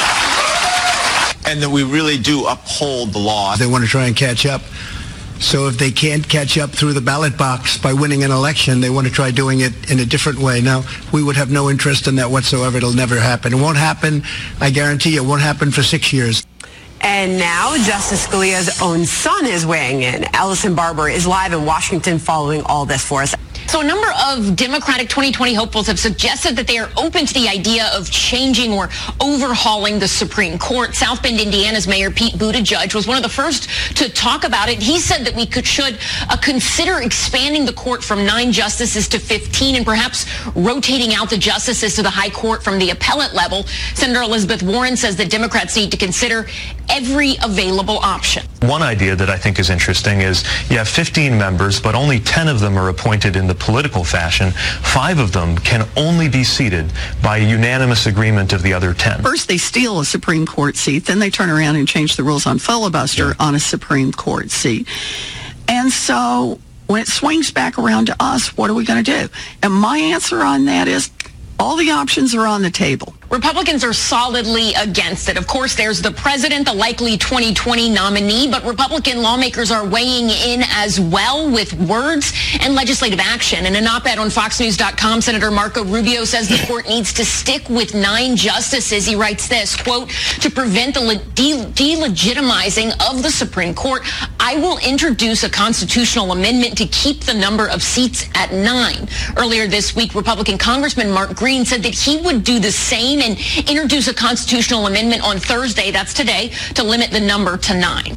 and that we really do uphold the law. They want to try and catch up. So if they can't catch up through the ballot box by winning an election, they want to try doing it in a different way. Now, we would have no interest in that whatsoever. It'll never happen. It won't happen. I guarantee you, it won't happen for six years. And now Justice Scalia's own son is weighing in. Ellison Barber is live in Washington following all this for us. So a number of Democratic twenty twenty hopefuls have suggested that they are open to the idea of changing or overhauling the Supreme Court. South Bend, Indiana's Mayor Pete Buttigieg was one of the first to talk about it. He said that we could should uh, consider expanding the court from nine justices to fifteen and perhaps rotating out the justices to the high court from the appellate level. Senator Elizabeth Warren says that Democrats need to consider every available option. One idea that I think is interesting is you have fifteen members, but only ten of them are appointed in the political fashion. Five of them can only be seated by unanimous agreement of the other ten. First, they steal a Supreme Court seat. Then they turn around and change the rules on filibuster yeah. on a Supreme Court seat. And so when it swings back around to us, what are we going to do? And my answer on that is all the options are on the table. Republicans are solidly against it. Of course, there's the president, the likely twenty twenty nominee, but Republican lawmakers are weighing in as well with words and legislative action. In an op-ed on fox news dot com, Senator Marco Rubio says the court needs to stick with nine justices. He writes this, quote, to prevent the le- de- delegitimizing of the Supreme Court, I will introduce a constitutional amendment to keep the number of seats at nine. Earlier this week, Republican Congressman Mark Green said that he would do the same and introduce a constitutional amendment on Thursday, that's today, to limit the number to nine.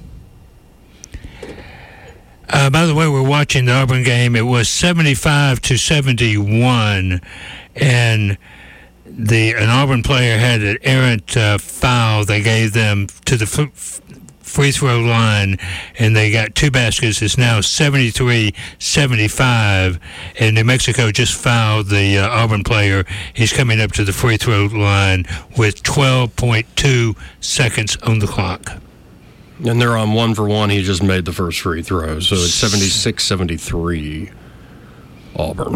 Uh, by the way, we're watching the Auburn game. It was seventy-five to seventy-one, and the an Auburn player had an errant uh, foul. They gave them to the f- free throw line, and they got two baskets. It's now seventy-three seventy-five, and New Mexico just fouled the uh, Auburn player. He's coming up to the free throw line with twelve point two seconds on the clock. And they're on one for one. He just made the first free throw, so it's seventy-six seventy-three Auburn.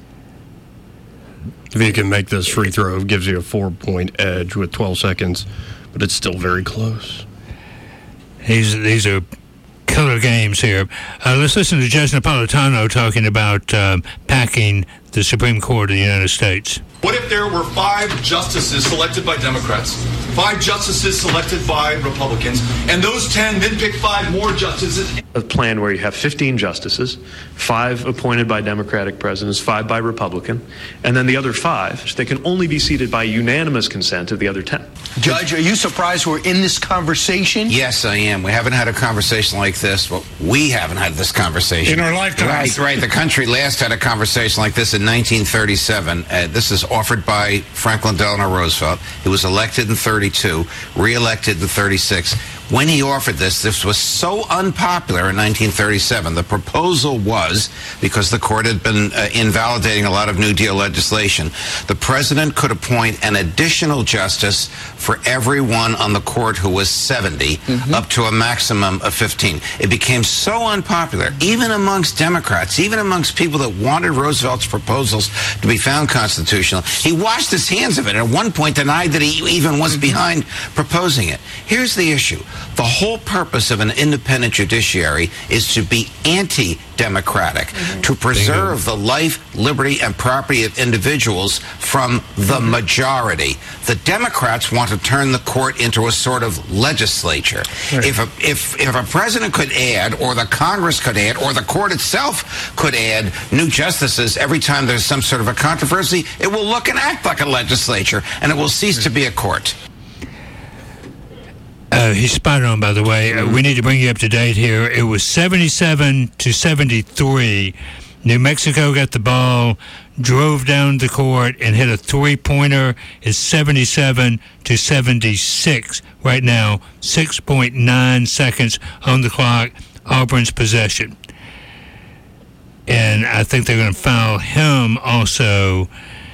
If you can make this free throw, it gives you a four-point edge with twelve seconds, but it's still very close. These these are killer games here. Uh, let's listen to Judge Napolitano talking about um, packing the Supreme Court of the United States. What if there were five justices selected by Democrats, five justices selected by Republicans, and those ten then pick five more justices? A plan where you have fifteen justices, five appointed by Democratic presidents, five by Republican, and then the other five, they can only be seated by unanimous consent of the other ten. Judge, are you surprised we're in this conversation? Yes, I am. We haven't had a conversation like this. Well, we haven't had this conversation. In our lifetimes. Right, right. The country last had a conversation like this in nineteen thirty-seven. Uh, this is offered by Franklin Delano Roosevelt. He was elected in thirty-two, re-elected in thirty-six. When he offered this, this was so unpopular in nineteen thirty-seven. The proposal was, because the court had been uh, invalidating a lot of New Deal legislation, the president could appoint an additional justice for everyone on the court who was seventy, mm-hmm. up to a maximum of fifteen. It became so unpopular, even amongst Democrats, even amongst people that wanted Roosevelt's proposals to be found constitutional. He washed his hands of it, and at one point denied that he even was mm-hmm. behind proposing it. Here's the issue. The whole purpose of an independent judiciary is to be anti-democratic, mm-hmm. to preserve the life, liberty, and property of individuals from the mm-hmm. majority. The Democrats want to turn the court into a sort of legislature. Right. If, a, if, if a president could add, or the Congress could add, or the court itself could add new justices every time there's some sort of a controversy, it will look and act like a legislature, and it will cease to be a court. Uh, he's spot on, by the way. Uh, we need to bring you up to date here. It was seventy-seven to seventy-three. New Mexico got the ball, drove down the court, and hit a three-pointer. It's seventy-seven to seventy-six right now. six point nine seconds on the clock. Auburn's possession. And I think they're going to foul him also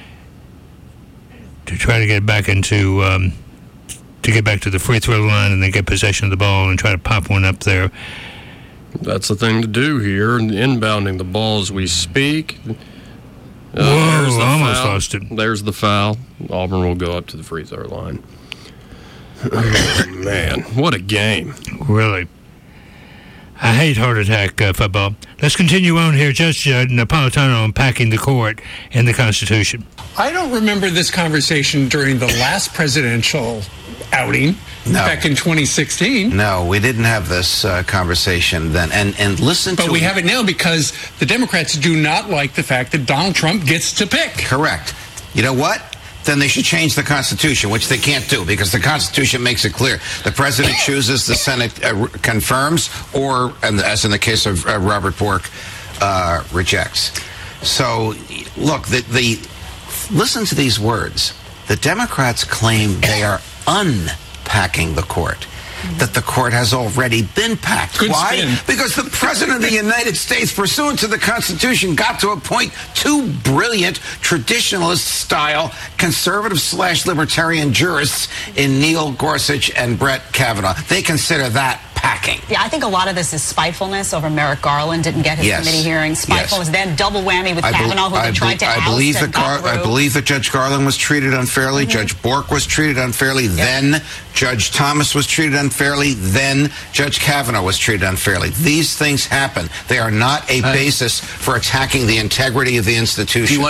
to try to get back into... Um, to get back to the free throw line and then get possession of the ball and try to pop one up there. That's the thing to do here, inbounding the ball as we speak. Uh, Whoa, the almost foul. lost it. There's the foul. Auburn will go up to the free throw line. Oh, man, what a game. Really. I hate heart attack uh, football. Let's continue on here. Judge uh, Napolitano unpacking the court and the Constitution. I don't remember this conversation during the last presidential outing No. back in twenty sixteen. No, we didn't have this uh, conversation then. And and listen But to... we have it now because the Democrats do not like the fact that Donald Trump gets to pick. Correct. You know what? Then they should change the Constitution, which they can't do because the Constitution makes it clear. The president chooses, the Senate uh, confirms, or, and as in the case of uh, Robert Bork, uh, rejects. So, look, the, the listen to these words. The Democrats claim they are unpacking the court. That the court has already been packed. Good Why? spin. Because the President of the United States, pursuant to the Constitution, got to appoint two brilliant traditionalist-style conservative slash libertarian jurists in Neil Gorsuch and Brett Kavanaugh. They consider that packing. Yeah, I think a lot of this is spitefulness over Merrick Garland didn't get his Yes. committee hearing. Spitefulness, Yes. then double whammy with I bel- Kavanaugh, who I they tried bel- to I oust believe and that got Gar- I through. believe that Judge Garland was treated unfairly. Mm-hmm. Judge Bork was treated unfairly. Then Judge Thomas was treated unfairly. Then Judge Kavanaugh was treated unfairly. These things happen. They are not a basis for attacking the integrity of the institution.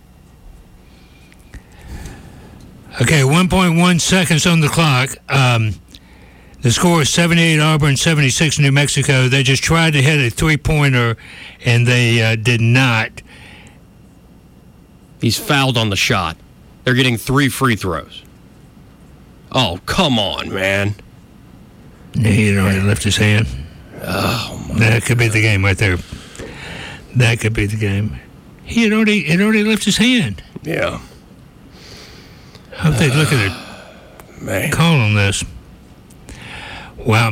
Okay, one point one seconds on the clock. Um, the score is seventy-eight Auburn, seventy-six New Mexico. They just tried to hit a three-pointer, and they uh, did not. He's fouled on the shot. They're getting three free throws. Oh, come on, man. He had already left his hand. Oh, my That could be the game right there. That could be the game. He had already, had already left his hand. Yeah. I hope they look at it. Man. Call on this. Wow.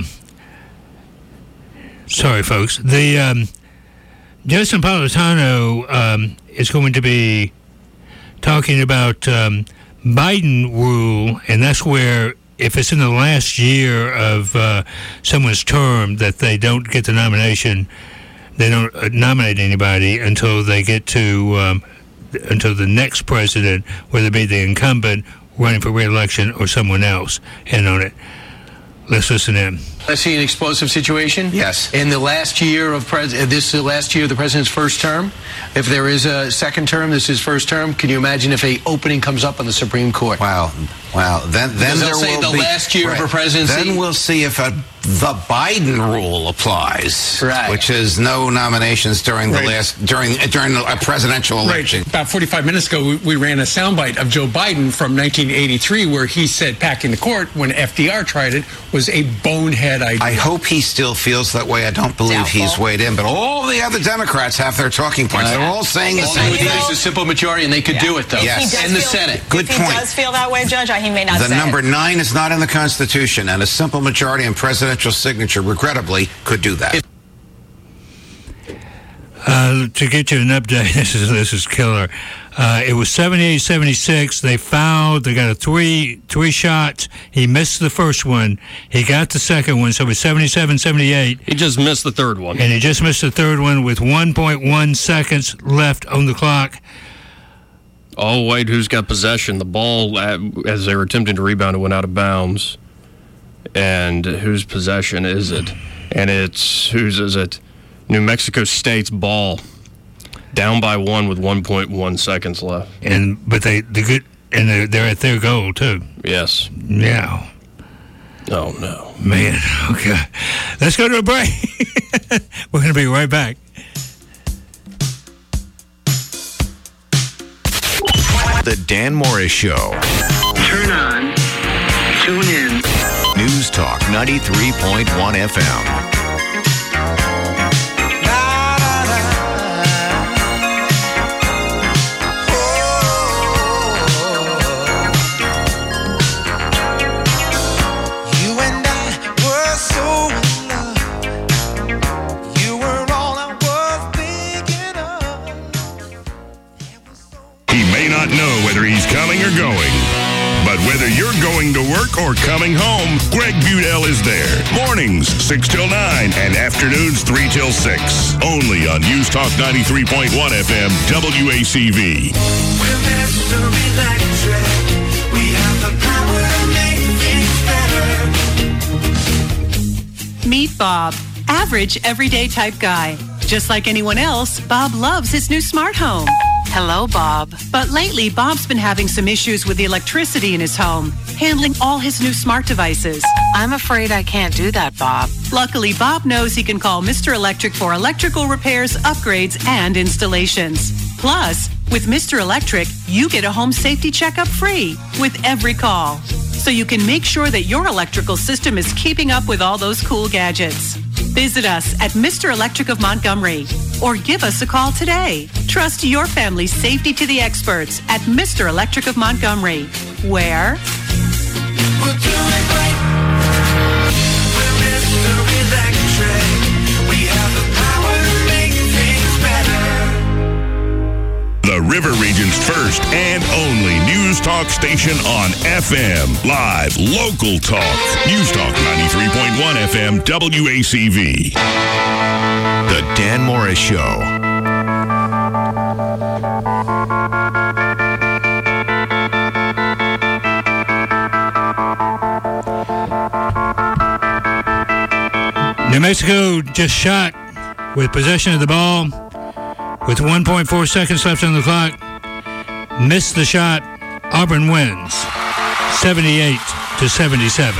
Sorry, folks. The um, Justin Napolitano um, is going to be talking about um, Biden rule, and that's where if it's in the last year of uh, someone's term that they don't get the nomination, they don't uh, nominate anybody until they get to um, until the next president, whether it be the incumbent running for re-election or someone else, in on it. Let's listen in. Let's see an explosive situation. Yes. In the last year of pres- uh, this uh, last year of the president's first term, if there is a second term, this is first term. Can you imagine if a opening comes up on the Supreme Court? Wow, wow. Then, then Because there they'll say will the be, last year of her presidency. Then we'll see if a, the Biden rule applies, Right. which is no nominations during the Right. last during during a presidential election. Right. About forty-five minutes ago, we, we ran a soundbite of Joe Biden from nineteen eighty-three where he said packing the court when F D R tried it was a bonehead idea. I hope he still feels that way. I don't believe Doubtful. he's weighed in, but all the other Democrats have their talking points. They're all saying the All same they would thing. need is a simple majority, and they could do it, though. Yes. He does In the feel- Senate. Good if he point. does feel that way, Judge, he may not The say number it. nine is not in the Constitution, and a simple majority and presidential signature, regrettably, could do that. Uh, to get you an update, this is this is killer. Uh, it was seventy-eight seventy-six. They fouled. They got a three three shots. He missed the first one. He got the second one, so it was seventy-seven seventy-eight. He just missed the third one. And he just missed the third one with one point one seconds left on the clock. Oh, wait, who's got possession? The ball, uh, as they were attempting to rebound, it went out of bounds. And whose possession is it? And it's, whose is it? New Mexico State's ball. Down by one with one point one seconds left. And but they the good and they're, they're at their goal too. Yes. Yeah. Oh, no. Man, okay. Let's go to a break. We're going to be right back. The Dan Morris Show. Turn on, tune in. News Talk ninety-three point one F M. You and I were so in love. You were all I was thinking of. He may not know whether he's coming or going, but whether you're going to work or coming home, Greg Budell is there. Mornings, six till nine, and afternoons, three till six. Only on News Talk ninety-three point one F M, W A C V. We're Mister Electric. We have the power to make things better. Meet Bob, Average, everyday type guy. Just like anyone else, Bob loves his new smart home. Hello, Bob. But lately, Bob's been having some issues with the electricity in his home, handling all his new smart devices. I'm afraid I can't do that, Bob. Luckily, Bob knows he can call Mister Electric for electrical repairs, upgrades, and installations. Plus, with Mister Electric, you get a home safety checkup free with every call. So you can make sure that your electrical system is keeping up with all those cool gadgets. Visit us at Mister Electric of Montgomery or give us a call today. Trust your family's safety to the experts at Mister Electric of Montgomery, where We'll do it right. We're Mister Electric. We have the power to make things better. The River Region's first and only news talk station on F M. Live, local talk. News Talk ninety-three point one F M, W A C V. The Dan Morris Show. New Mexico just shot with possession of the ball with one point four seconds left on the clock. Missed the shot. Auburn wins seventy-eight to seventy-seven.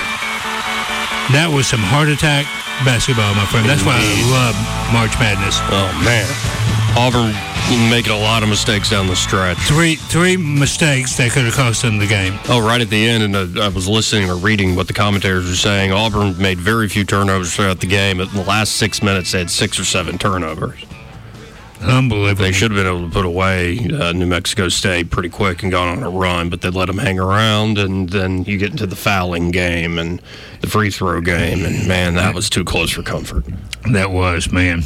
That was some heart attack basketball, my friend. That's why I love March Madness. Oh, man. Auburn making a lot of mistakes down the stretch. Three three mistakes that could have cost them the game. Oh, right at the end, and uh, I was listening or reading what the commentators were saying. Auburn made very few turnovers throughout the game. But in the last six minutes, they had six or seven turnovers. Unbelievable. They should have been able to put away uh, New Mexico State pretty quick and gone on a run, but they let them hang around, and then you get into the fouling game and the free throw game, and, man, that was too close for comfort. That was, man.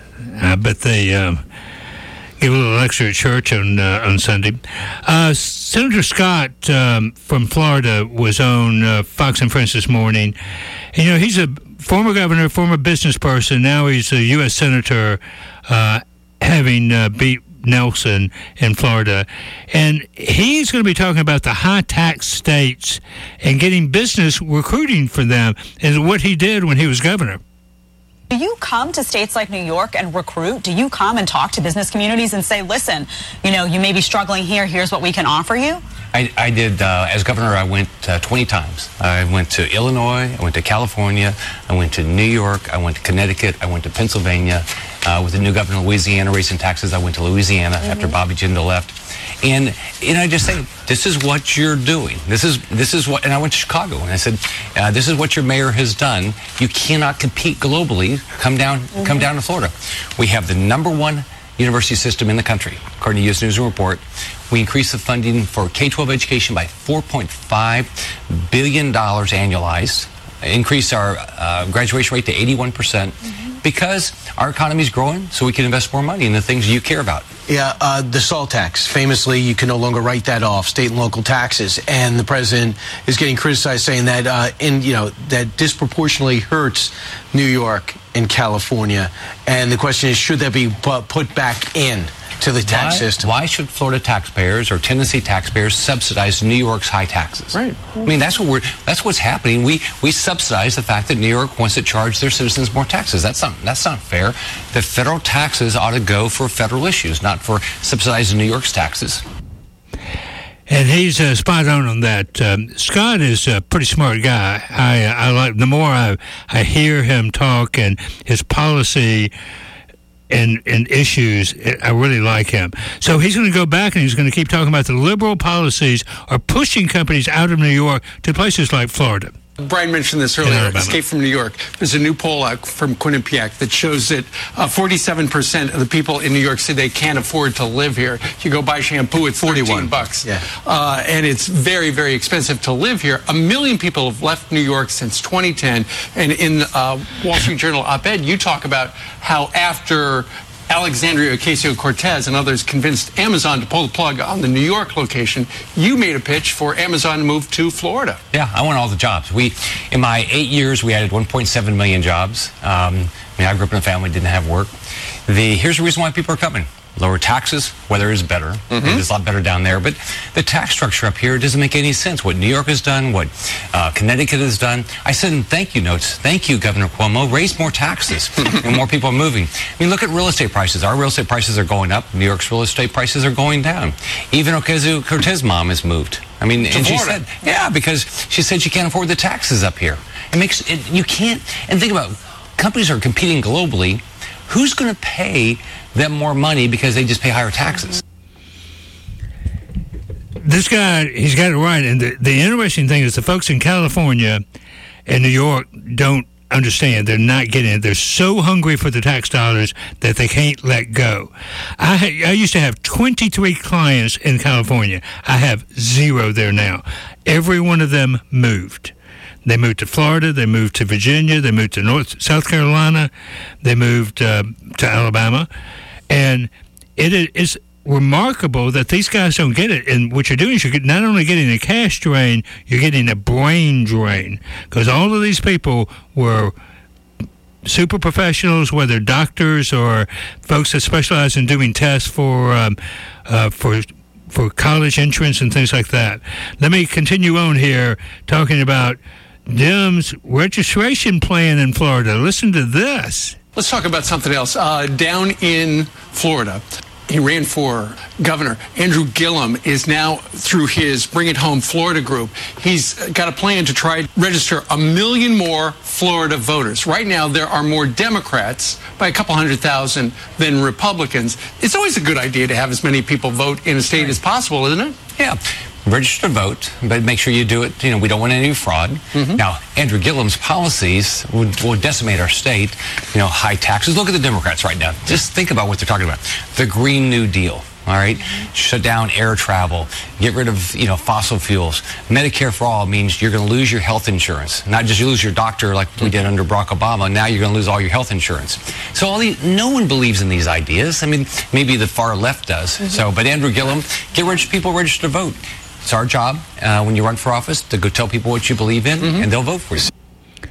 I bet they uh, give a little lecture at church on uh, on Sunday. Uh, Senator Scott um, from Florida was on uh, Fox and Friends this morning. And, you know, he's a former governor, former business person. Now he's a U S senator, uh, having uh, beat Nelson in Florida. And he's going to be talking about the high-tax states and getting business recruiting for them and what he did when he was governor. Do you come to states like New York and recruit? Do you come and talk to business communities and say, listen, you know, you may be struggling here, here's what we can offer you? I, I did, uh, as governor, I went uh, twenty times. I went to Illinois, I went to California, I went to New York, I went to Connecticut, I went to Pennsylvania. Uh, with the new governor of Louisiana raising taxes, I went to Louisiana mm-hmm. after Bobby Jindal left. And, you know, I just say, this is what you're doing. This is this is what, and I went to Chicago, and I said, uh, this is what your mayor has done. You cannot compete globally. Come down, mm-hmm. come down to Florida. We have the number one university system in the country, according to U S News and Report. We increased the funding for K twelve education by four point five billion dollars annualized. Increased our uh, graduation rate to eighty-one percent mm-hmm. because our economy is growing, so we can invest more money in the things you care about. Yeah, uh, the SALT tax. Famously, you can no longer write that off, state and local taxes. And the president is getting criticized, saying that, uh, in you know, that disproportionately hurts New York and California. And the question is, should that be put back in to the tax why, system? Why should Florida taxpayers or Tennessee taxpayers subsidize New York's high taxes? Right. I mean, that's what we're. That's what's happening. We we subsidize the fact that New York wants to charge their citizens more taxes. That's not that's not fair. The federal taxes ought to go for federal issues, not for subsidizing New York's taxes. And he's uh, spot on on that. Um, Scott is a pretty smart guy. I I like the more I I hear him talk and his policy and and issues, I really like him. So he's going to go back and he's going to keep talking about the liberal policies are pushing companies out of New York to places like Florida. Brian mentioned this earlier, Escape from New York. There's a new poll out from Quinnipiac that shows that uh, forty-seven percent of the people in New York say they can't afford to live here. You go buy shampoo, it's forty-one bucks. Yeah. Uh, and it's very, very expensive to live here. A million people have left New York since twenty ten. And in uh, Wall Street Journal op-ed, you talk about how after Alexandria Ocasio-Cortez and others convinced Amazon to pull the plug on the New York location, you made a pitch for Amazon to move to Florida. Yeah, I want all the jobs. We, in my eight years, we added one point seven million jobs. Um, I mean, I grew up in a family that didn't have work. The here's the reason why people are coming. lower taxes, weather is better. Mm-hmm. It's a lot better down there. But the tax structure up here doesn't make any sense. What New York has done, what uh, Connecticut has done. I said in thank you notes, thank you, Governor Cuomo, raise more taxes and more people are moving. I mean, look at real estate prices. Our real estate prices are going up. New York's real estate prices are going down. Even Ocasio-Cortez mom has moved. I mean, To and she Florida. said, yeah, because she said she can't afford the taxes up here. It makes it, you can't, and think about, companies are competing globally. Who's going to pay them more money because they just pay higher taxes? This guy, he's got it right. And the, the interesting thing is the folks in California and New York don't understand. They're not getting it. They're so hungry for the tax dollars that they can't let go. I, ha- I used to have twenty-three clients in California. I have zero there now. Every one of them moved. They moved to Florida. They moved to Virginia. They moved to North South Carolina. They moved uh, to Alabama. And it is remarkable that these guys don't get it. And what you're doing is you're not only getting a cash drain, you're getting a brain drain. Because all of these people were super professionals, whether doctors or folks that specialize in doing tests for um, uh, for for college entrance and things like that. Let me continue on here talking about Dem's registration plan in Florida. Listen to this. Let's talk about something else. Uh, down in Florida, he ran for governor. Andrew Gillum is now, through his Bring It Home Florida group, he's got a plan to try to register a million more Florida voters. Right now, there are more Democrats by a couple hundred thousand than Republicans. It's always a good idea to have as many people vote in a state as possible, isn't it? Yeah. Register to vote, but make sure you do it. You know, we don't want any fraud. Mm-hmm. Now, Andrew Gillum's policies would, would decimate our state. You know, high taxes. Look at the Democrats right now. Just think about what they're talking about. The Green New Deal. All right, shut down air travel, get rid of, you know, fossil fuels. Medicare for all means you're going to lose your health insurance. Not just you lose your doctor like we did under Barack Obama. Now you're going to lose all your health insurance. So all the, no one believes in these ideas. I mean, maybe the far left does. Mm-hmm. So, but Andrew Gillum, get reg- people registered to vote. It's our job uh, when you run for office to go tell people what you believe in, mm-hmm. and they'll vote for you.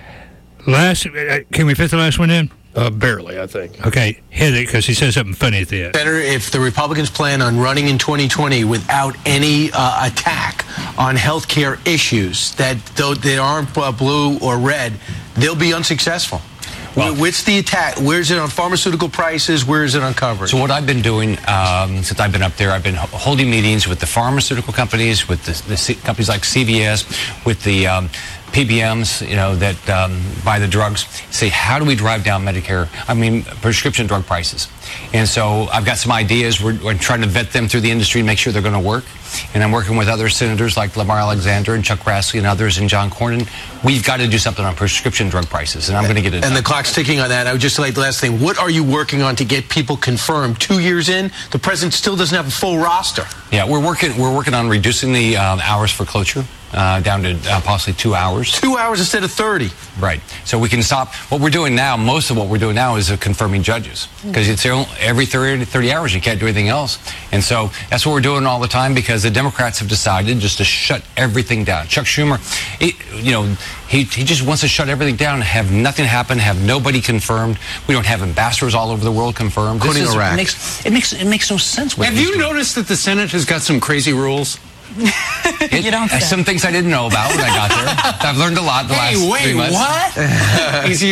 Last, uh, can we fit the last one in? Uh, barely, I think. Okay, hit it, because he says something funny at the end. Better if the Republicans plan on running in twenty twenty without any uh, attack on health care issues, that though they aren't uh, blue or red, they'll be unsuccessful. Well, what's the attack? Where is it on pharmaceutical prices? Where is it on coverage? So what I've been doing um, since I've been up there, I've been holding meetings with the pharmaceutical companies, with the, the C- companies like C V S, with the um, P B Ms, you know, that um, buy the drugs, say, how do we drive down Medicare, I mean, prescription drug prices? And so I've got some ideas. We're, we're trying to vet them through the industry and make sure they're going to work. And I'm working with other senators like Lamar Alexander and Chuck Grassley and others and John Cornyn. We've got to do something on prescription drug prices, and I'm going to get it And done. the clock's ticking on that. I would just like the last thing. What are you working on to get people confirmed? Two years in, the president still doesn't have a full roster. Yeah, we're working. We're working on reducing the um, hours for cloture uh, down to uh, possibly two hours. Two hours instead of thirty. Right. So we can stop. What we're doing now, most of what we're doing now, is uh, confirming judges, because it's every thirty, thirty hours. You can't do anything else. And so that's what we're doing all the time, because the Democrats have decided just to shut everything down. Chuck Schumer, he, you know, he he just wants to shut everything down, have nothing happen, have nobody confirmed. We don't have ambassadors all over the world confirmed. Including This is, Iraq. It makes it makes it makes no sense. what Have he's you doing. noticed that the Senate has got some crazy rules? It, You don't uh, say. Some things I didn't know about when I got there. I've learned a lot the Hey, last wait, three months. what? Easy